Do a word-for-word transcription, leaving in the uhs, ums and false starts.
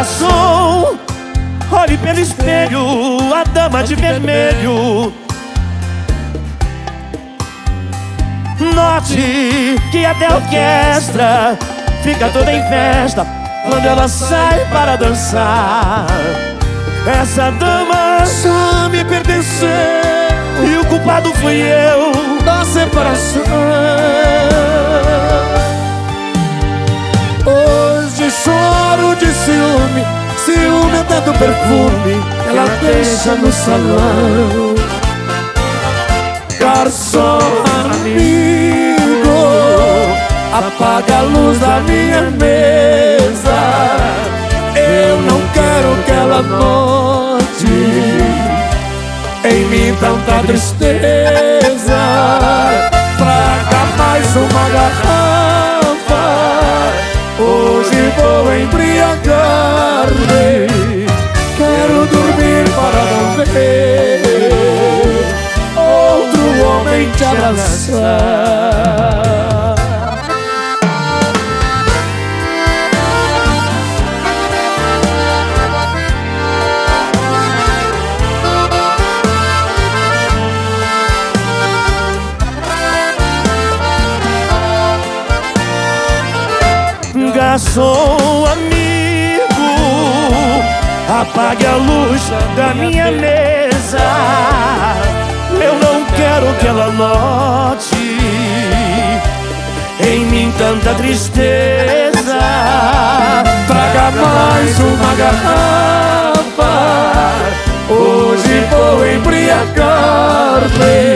Garçom, olhe pelo espelho, a dama de vermelho. Note que até a orquestra fica toda em festa quando ela sai para dançar. Essa dama já me pertenceu e o culpado fui eu da separação. Hoje choro de ciúme, ciúme até do perfume que ela deixa no salão. Garçom amigo, apaga a luz da minha mesa. Eu não quero que ela note em mim tanta tristeza. Traga mais uma garrafa, hoje vou embriagar-me. Quero dormir para não ver outro homem te abraçar. Garçom amigo, apague a luz da minha mesa. Eu não quero que ela note em mim tanta tristeza. Traga mais uma garrafa, hoje vou embriagar-me.